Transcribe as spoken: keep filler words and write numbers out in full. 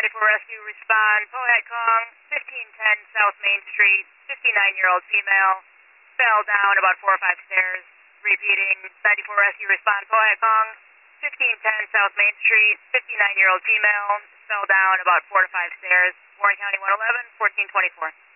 ninety-four Rescue, respond. Pohat Kong, fifteen ten South Main Street, fifty-nine-year-old female, fell down about four or five stairs. Repeating, ninety-four Rescue, respond. Pohat Kong, fifteen ten South Main Street, fifty-nine-year-old female, fell down about four to five stairs. Warren County one eleven, fourteen twenty-four.